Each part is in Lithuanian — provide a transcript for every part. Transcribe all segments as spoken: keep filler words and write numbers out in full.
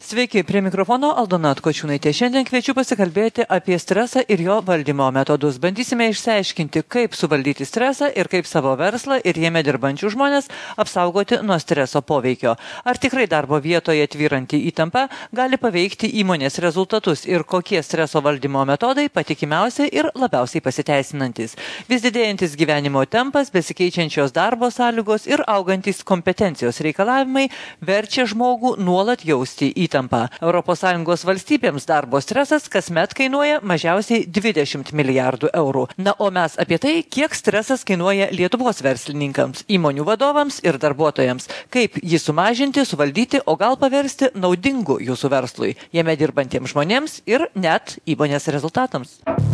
Sveiki, prie mikrofono Aldona Atkočiūnaitė. Šiandien kviečiu pasikalbėti apie stresą ir jo valdymo metodus. Bandysime išsiaiškinti, kaip suvaldyti stresą ir kaip savo verslą ir jame dirbančių žmonės apsaugoti nuo streso poveikio. Ar tikrai darbo vietoje tvyranti įtampa gali paveikti įmonės rezultatus ir kokie streso valdymo metodai patikimiausi ir labiausiai pasiteisinantis. Vis didėjantis gyvenimo tempas, besikeičiančios darbo sąlygos ir augantis kompetencijos reikalavimai verčia žmogų nuolat jausti įtampą. Įtampa. Europos Sąjungos valstybėms darbo stresas kasmet kainuoja mažiausiai dvidešimt milijardų eurų. Na, o mes apie tai, kiek stresas kainuoja Lietuvos verslininkams, įmonių vadovams ir darbuotojams, kaip jį sumažinti, suvaldyti, o gal paversti naudingu jūsų verslui, jame dirbantiems žmonėms ir net įmonės rezultatams.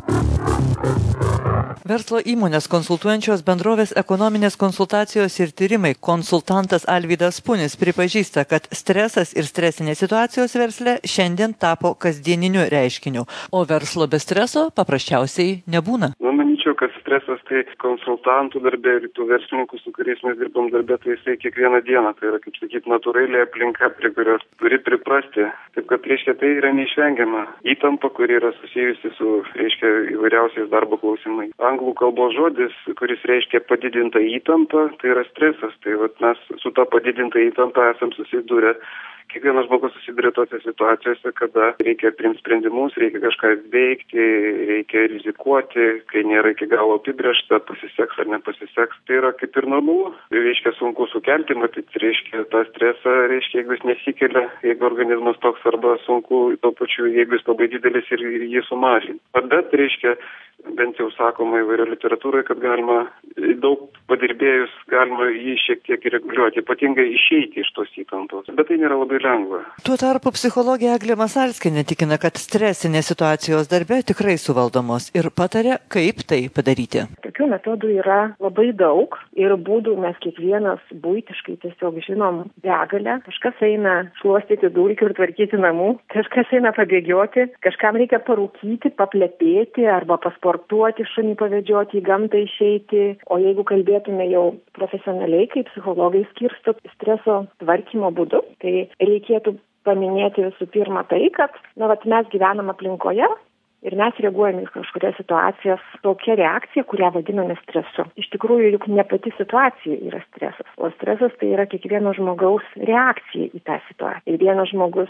Verslo įmonės konsultuojančios bendrovės ekonominės konsultacijos ir tyrimai konsultantas Alvydas Punis pripažįsta, kad stresas ir stresinės situacijos versle šiandien tapo kasdieniniu reiškiniu, o verslo be streso paprasčiausiai nebūna. Nu, manyčiau, kad stresas tai konsultantų darbė ir tų verslininkų, su kuriais mes dirbam darbė, tai jisai kiekvieną dieną, tai yra, kaip sakyti, natūraliai aplinka, prie kurios turi priprasti. Taip kad, reiškia, tai yra neišvengiama įtampa, kuri yra susijusi su, reiškia, įvairiausiais darbo klausimai. Anglų kalbos žodis, kuris reiškia padidintą įtampą, tai yra stresas. Tai vat mes su tą padidintą įtampą esam susidūrę. Kiekvienas žmogus susiduria tose situacijose, kada reikia priimti sprendimus, reikia kažką veikti, reikia rizikuoti, kai nėra iki galo apibrėžta, pasiseks ar nepasiseks. Tai yra kaip ir normalu. Reiškia sunku sukelti, matyt, reiškia tą stresą, reiškia, jeigu jis nesikelia, jeigu organizmas toks arba sunku, to pačiu, jeigu jis labai didelis ir jį sumažinti. Bet, reiškia, bent jau sakoma įvairio literatūroje, kad galima daug padirbėjus, galima jį šiek tiek reguliuoti, ypatingai išeiti iš tos įtampos. Bet tai nėra labai lengva. Tuo tarpu psichologė Eglė Masalskienė tikina, kad stresinės situacijos darbe tikrai suvaldomos ir patarė, kaip tai padaryti. Tokių metodų yra labai daug ir būdų mes kiekvienas buitiškai tiesiog žinom begalę. Kažkas eina šluostyti dulkių ir tvarkyti namų, kažkas eina pabėgioti, kažkam reikia parūkyti, paplepėti arba pasportuoti, šunį pavedžioti, į gamtą išeiti. O jeigu kalbėtume jau profesionaliai, kaip psichologai skirsto streso tvarkymo būdu, tai reikėtų paminėti visų pirma tai, kad na, vat, mes gyvenam aplinkoje ir mes reaguojame į kažkurias situacijas tokia reakcija, kurią vadiname stresu. Iš tikrųjų, juk ne pati situacija yra stresas, o stresas tai yra kiekvieno žmogaus reakcija į tą situaciją. Ir vienas žmogus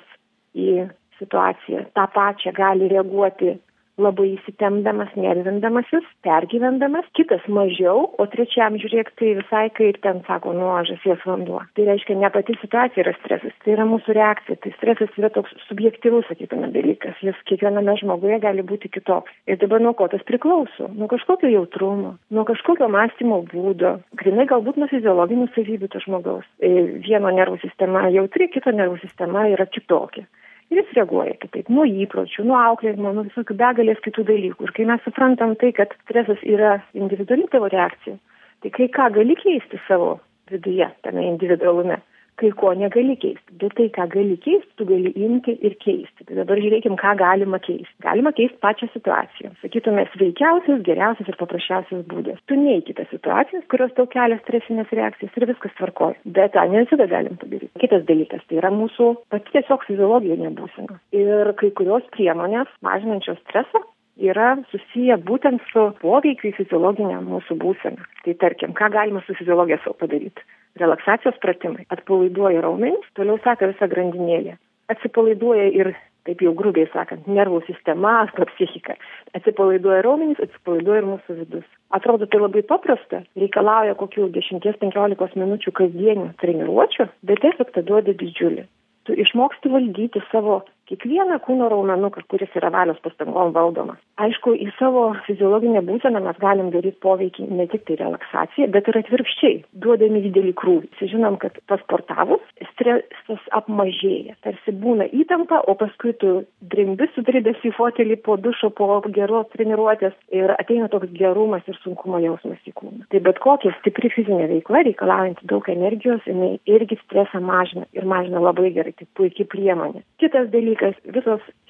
į situaciją tą pačią gali reaguoti labai įsitempdamas, nervindamasis, pergyvendamas, kitas mažiau, o trečiam žiūrėk, tai visai kaip ten sako, nuo žąsies vanduo. Tai reiškia, ne pati situacija yra stresas, tai yra mūsų reakcija. Tai stresas yra toks subjektyvus, sakytume, dalykas. Jis kiekviename žmoguje gali būti kitoks. Ir dabar nuo ko tas priklauso? Nuo kažkokio jautrumo, nuo kažkokio mąstymo būdo, grinai galbūt nuo fiziologinių savybių to žmogaus. Vieno nervų sistema jautri, kito nervų sistema yra kitokia. Ir jis reaguoja kitaip, nuo įpročių, nuo auklėjimo, nuo visokių begalės kitų dalykų. Ir kai mes suprantam tai, kad stresas yra individuali tavo reakcija, tai kai ką gali keisti savo viduje, tame individualume, kai ko negali keisti. Bet tai, ką gali keisti, tu gali imti ir keisti. Tai dabar žiūrėkim, ką galima keisti. Galima keisti pačią situaciją. Sakytume, sveikiausias, geriausias ir paprasčiausias būdas. Tu neiki tas situacijas, kurios tau kelia stresinės reakcijas ir viskas tvarkoja. Bet tą ne visada galim padaryti. Kitas dalykas, tai yra mūsų pati tiesiog fiziologinė būsena. Ir kai kurios priemonės mažinančios stresą yra susiję būtent su poveikiu į fiziologinę mūsų būseną. Tai tarkim, ką galima su fiziologija savo padaryti? Relaksacijos pratimai. Atpalaiduoja raumenis, toliau seka visa grandinėlė. Atsipalaiduoja ir, taip jau grubiai sakant, nervų sistema, arba psichika. Atsipalaiduoja raumenis, atsipalaiduoja ir mūsų vidus. Atrodo, tai labai paprasta, reikalauja kokių dešimties penkiolikos minučių kasdienių treniruočių, bet efektą duoda didžiulį. Tu išmoksti valdyti savo kiekvieną kūno raumenuką, kuris yra valios pastangom valdomas. Aišku, į savo fiziologinę būseną mes galim daryti poveikį ne tik tai relaksaciją, bet ir atvirkščiai, duodami didelį krūvį. Žinom, kad pasportavus stresas apmažėja. Tarsi būna įtampa, o paskui tu drimbi sudribęs į fotelį po dušo, po geros treniruotės ir ateina toks gerumas ir sunkumo jausmas į kūną. Tai bet kokia stipri fizinė veikla, reikalaujanti daug energijos, jinai irgi stresą mažina ir mažina labai gerai, tai puikiai priemonė. Kitas dalykas, visos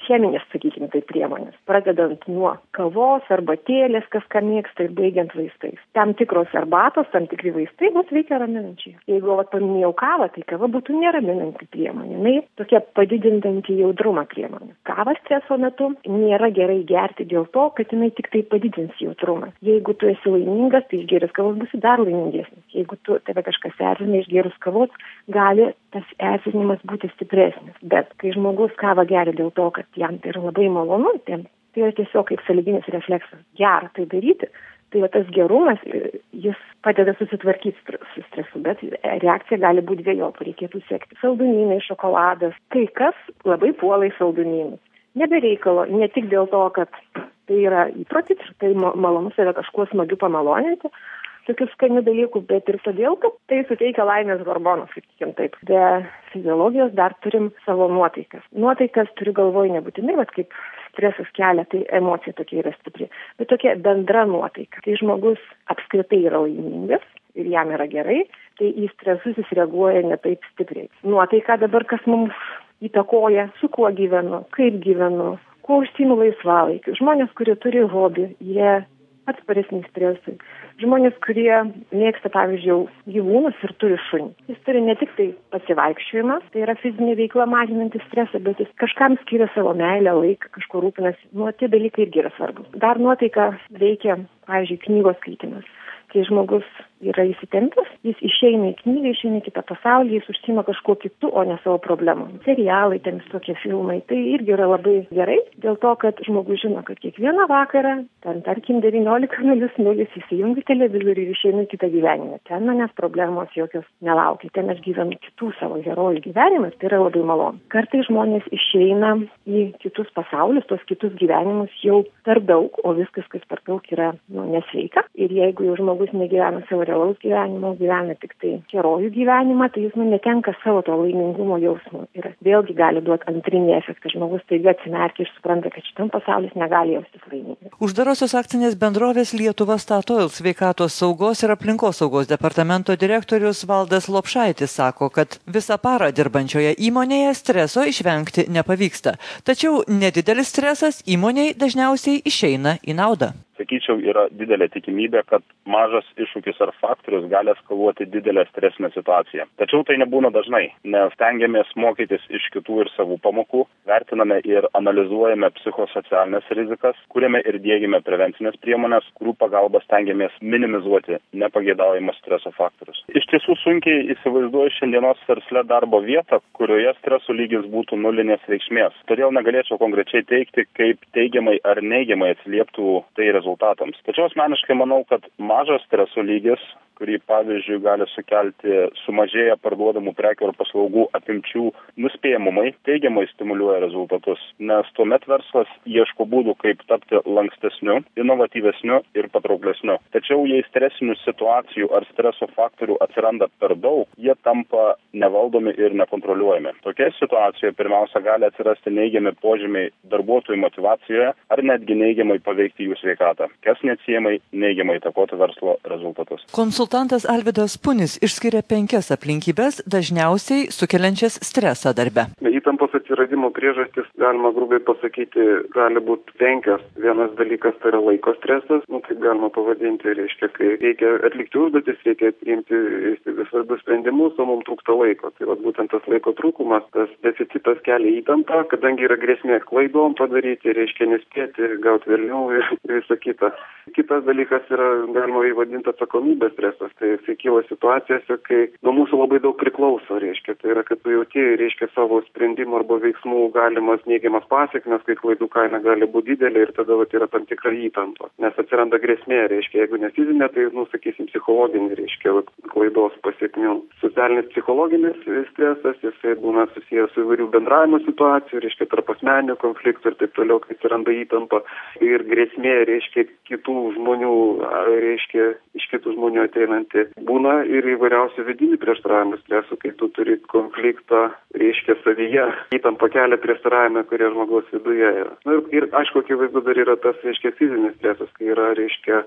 cheminės, sakykime, tai priemonės. Pradedant nuo kavos, arbatėlės, kas ką mėgsta, ir baigiant vaistais. Tam tikros arbatos, tam tikri vaistai mus veikia raminančiai. Jeigu vat, paminėjau kavą, tai kava būtų neraminanti priemonė. Jinai tokia padidinanti jautrumą priemonė. Kavą streso metu nėra gerai gerti dėl to, kad jinai tik tai padidins jautrumą. Jeigu tu esi laimingas, tai išgėręs kavos būsi dar laimingesnis. Jeigu tu tave kažkas erzina, išgėrus kavos, gali tas erzinimas būti stipresnis. Bet kai žmogus kavą geria dėl to, kad jam tai yra labai malonu, tai, tai yra tiesiog kaip sąlyginis refleksas. Gera tai daryti, tai va, tas gerumas, jis padeda susitvarkyti su stresu, bet reakcija gali būti dviejopa, reikėtų sekti. Saldumynai, šokoladas, kai kas labai puola į saldumynus. Nebereikalo, ne tik dėl to, kad tai yra įprotis ir tai malonu save kažkuo smagiu pamaloninti, tokių skanių dalykų, bet ir todėl, kad tai suteikia laimės hormonus, sakykim taip. Be fiziologijos dar turim savo nuotaikas. Nuotaikas turiu galvoj nebūtinai, bet kaip stresas kelia, tai emocija tokia yra stipri, bet tokia bendra nuotaika. Tai žmogus apskritai yra laimingas ir jam yra gerai, tai į stresus jis reaguoja ne taip stipriai. Nuotaika dabar, kas mums įtakoja, su kuo gyvenu, kaip gyvenu, kuo užsiimu laisvalaikiu. Žmonės, kurie turi hobį, jie atsparesni stresui. Žmonės, kurie mėgsta, pavyzdžiui, gyvūnus ir turi šunį. Jis turi ne tik tai pasivaikščiojimas, tai yra fizinė veikla mažinanti stresą, bet jis kažkam skiria savo meilę, laiką, kažko rūpinasi. Nu, tie dalykai irgi yra svarbus. Dar nuotaika veikia, pavyzdžiui, knygos skaitymas. Kai žmogus yra įsitempęs, jis išeina į knygą, išeina į kitą pasaulį, jis užsima kažkuo kitu, o ne savo problemom. Serialai, ten visokie filmai, tai irgi yra labai gerai, dėl to, kad žmogus žino, kad kiekvieną vakarą, ten tarkim devyniolika nulis nulis įsijungiu televizorių ir išeinu į kitą gyvenimą. Ten manęs problemos jokios nelaukia, ten aš gyvenu kitų savo herojų gyvenimus, tai yra labai malonu. Kartais žmonės išeina į kitus pasaulius, tos kitus gyvenimus jau per daug, o viskas, kas per daug yra nu, nesveika. Ir jeigu jau žmogus negyvena savo realaus gyvenimo, gyvena tik tai herojų gyvenimą, tai jis nu, netenka savo to laimingumo jausmo. Ir vėlgi gali duoti antrinį efektą. Žmogus taiga atsimerkia ir supranta, kad šitam pasaulis negali jaustis laimingas. Uždarosios akcinės bendrovės Lietuva Statoil sveikatos saugos ir aplinkos saugos departamento direktorius Valdas Lopšaitis sako, kad visą parą dirbančioje įmonėje streso išvengti nepavyksta. Tačiau nedidelis stresas įmonei dažniausiai išeina į naudą. Sakyčiau, yra didelė tikimybė, kad mažas iššūkis ar faktorius gali eskaluoti didelę stresinę situaciją. Tačiau tai nebūna dažnai, nes stengiamės mokytis iš kitų ir savų pamokų, vertiname ir analizuojame psichosocialinės rizikas, kuriame ir diegiame prevencinės priemonės, kurių pagalba stengiamės minimizuoti nepageidaujamus streso faktorius. Iš tiesų sunkiai įsivaizduoju šiandienos versle darbo vietą, kurioje streso lygis būtų nulinės reikšmės. Todėl negalėčiau konkrečiai teigti, kaip teigiamai ar neigiamai atsilieptų tai rezultatas. rezultatams. Tačiau asmeniškai manau, kad mažas streso lygis, kurį pavyzdžiui gali sukelti sumažėję parduodamų prekių ar paslaugų apimčių nuspėjamumai, teigiamai stimuliuoja rezultatus, nes tuomet verslas ieško būdų, kaip tapti lankstesniu, inovatyvesniu ir patrauklesniu. Tačiau jei stresinių situacijų ar streso faktorių atsiranda per daug, jie tampa nevaldomi ir nekontroliuojami. Tokia situacija pirmiausia gali atsirasti neigiami požymiai darbuotojų motyvacijoje ar netgi neigiamai paveikti jų sveikatą, kas neatsiejamai neigiamai įtakoti verslo rezultatus. Konsultantas Alvydas Punis išskiria penkias aplinkybes, dažniausiai sukeliančias stresą darbe. Įtampos atsiradimo priežastis, galima grubiai pasakyti, gali būti penkias. Vienas dalykas tai yra laiko stresas, nu kaip galima pavadinti, reiškia, kai reikia atlikti užduotis, reikia priimti svarbius sprendimus, o mums trūksta laiko. Tai vat, būtent tas laiko trūkumas, tas deficitas kelia įtampą, kadangi yra grėsmė klaidom padaryti, reiškia nespėti, gauti vėliau ir visą kitą. Kitas dalykas yra, galima įvadinti atsakomybės stresas. Tai jisai kyla situacijose, kai nuo mūsų labai daug priklauso, reiškia. Tai yra, kad tu jauti, reiškia, savo sprendimų arba veiksmų galimas neigiamas pasiekmes, kai klaidų kaina gali būti didelė ir tada vat, yra tam tikra įtampa. Nes atsiranda grėsmė, reiškia, jeigu ne fizinė, tai, nu, sakysim, psichologinė, reiškia, vat, klaidos pasiekmių. Socialinis psichologinis stresas, jisai būna susijęs su įvairių bendravimo situacijų, reiškia, tarp asmeninių konfliktų ir taip toliau, kai atsiranda įtampa ir grėsmė, reiškia, kitų žmonių, reiškia, iš kitų žmonių ateinanti. Būna ir įvairiausių vidinių prieštaravimų stresų, kai tu turi konfliktą, reiškia, savyje. Įtampa kelia prieštaravimą, kurie žmogaus viduje yra. Na, ir, ir aišku, akivaizdu dar yra tas, reiškia, fizinis stresas, kai yra, reiškia,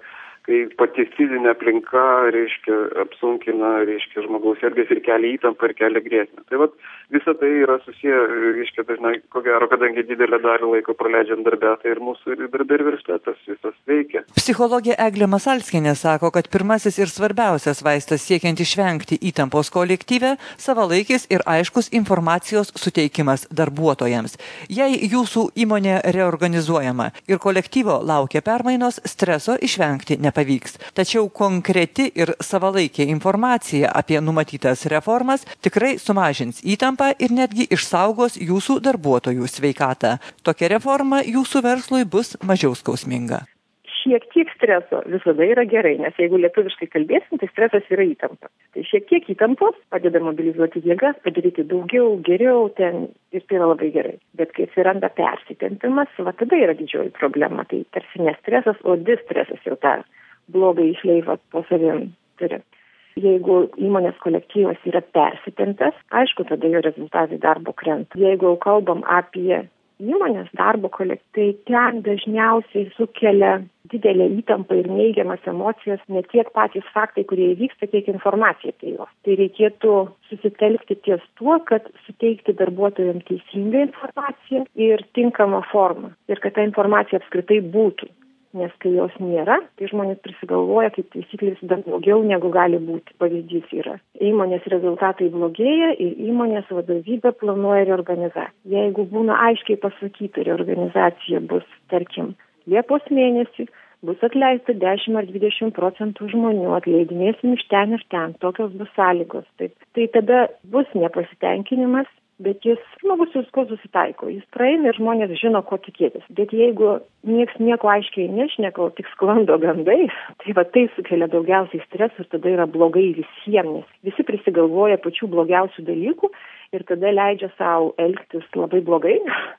kai pati fizinė aplinka, reiškia, apsunkina, reiškia, žmogaus elgesį ir kelia įtampą ir kelia grėsmę. Tai vat visa tai yra susiję, reiškia, dažnai, ko gero, kadangi didelę dalį laiko praleidžiam darbę, tai ir mūsų ir darbė ir versle tas visas veikia. Psichologė Eglė Masalskienė sako, kad pirmasis ir svarbiausias vaistas siekiant išvengti įtampos kolektyve – savalaikis ir aiškus informacijos suteikimas darbuotojams. Jei jūsų įmonė reorganizuojama ir kolektyvo laukia permainos, streso išvengti nepavyks. Tačiau konkreti ir savalaikė informacija apie numatytas reformas tikrai sumažins įtampą ir netgi išsaugos jūsų darbuotojų sveikatą. Tokia reforma jūsų verslui bus mažiau skausminga. Šiek tiek streso visada yra gerai, nes jeigu lietuviškai kalbėsim, tai stresas yra įtampa. Tai šiek tiek įtampos padeda mobilizuoti jėgas, padaryti daugiau, geriau ten ir tai yra labai gerai. Bet kai atsiranda persitempimas, va tada yra didžioji problema. Tai tarsi ne stresas, o distresas jau tą blogą išleivą po savim turi. Jeigu įmonės kolektyvas yra persitempęs, aišku, tada jo rezultatai darbo krenta. Jeigu kalbam apie įmonės darbo kolektyvai, ten dažniausiai sukelia didelę įtampą ir neigiamas emocijas ne tiek patys faktai, kurie įvyksta, kiek informacija apie juos. Tai reikėtų susitelkti ties tuo, kad suteikti darbuotojams teisingą informaciją ir tinkamą formą. Ir kad ta informacija apskritai būtų. Nes kai jos nėra, tai žmonės prisigalvoja, kaip taisyklė visada blogiau negu gali būti. Pavyzdys yra. Įmonės rezultatai blogėja ir įmonės vadovybė planuoja reorganizaciją. Jeigu būna aiškiai pasakyta, reorganizacija bus, tarkim, Liepos mėnesį, bus atleista dešimt ar dvidešimt procentų žmonių, atleidinėsim iš ten ir ten, tokios bus sąlygos. Taip. Tai tada bus nepasitenkinimas, bet jis, žmogus visko susitaiko, jis praeina ir žmonės žino, ko tikėtis. Bet jeigu nieks nieko aiškiai nešneka, o tik sklando gandai, tai va tai sukelia daugiausiai streso ir tada yra blogai visiems, nes visi prisigalvoja pačių blogiausių dalykų ir tada leidžia savo elgtis labai blogai,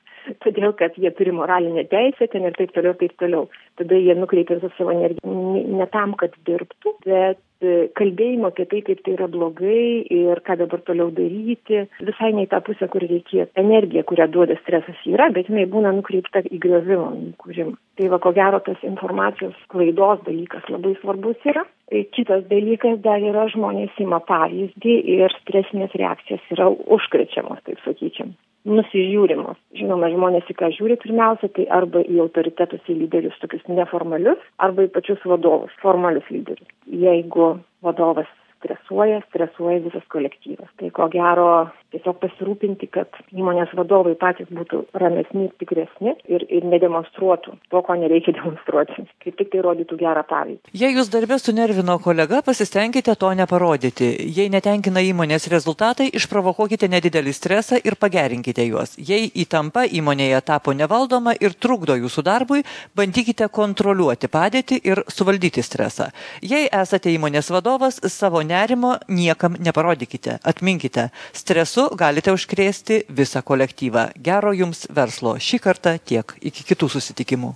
todėl kad jie turi moralinę teisę ten ir taip toliau, taip toliau. Tada jie nukreipia visą savo energiją ne tam, kad dirbtų, bet kalbėjimo apie tai, kaip tai yra blogai ir ką dabar toliau daryti, visai ne į tą pusę, kur reikėtų. Energija, kurią duoda stresas yra, bet jinai būna nukreipta į griovimą, į kūrimą. Tai va, ko gero, tas informacijos klaidos dalykas labai svarbus yra. Kitas dalykas dar yra, žmonės ima pavyzdį ir stresinės reakcijas yra užkrečiamos, taip sakyčiau. Nusižiūrimos. Žinoma, žmonės į ką žiūri pirmiausia, tai arba į autoritetus, į lyderius tokius neformalius, arba į pačius vadovus, formalius lyderius. Jeigu vadovas stresuoja, stresuoja visas kolektyvas. Tai ko gero tiesiog pasirūpinti, kad įmonės vadovai patys būtų ramesni ir tikresni ir, ir nedemonstruotų to, ko nereikia demonstruoti. Kaip tik tai rodytų gerą pavyzdį. Jei jūs darbė sunervino kolega, pasistengkite to neparodyti. Jei netenkina įmonės rezultatai, išprovokuokite nedidelį stresą ir pagerinkite juos. Jei įtampa įmonėje tapo nevaldoma ir trukdo jūsų darbui, bandykite kontroliuoti padėtį ir suvaldyti stresą. Jei esate įmonės vadovas, savo nerimo niekam neparodykite. Atminkite, stresu galite užkrėsti visą kolektyvą. Gero jums verslo šį kartą tiek. Iki kitų susitikimų.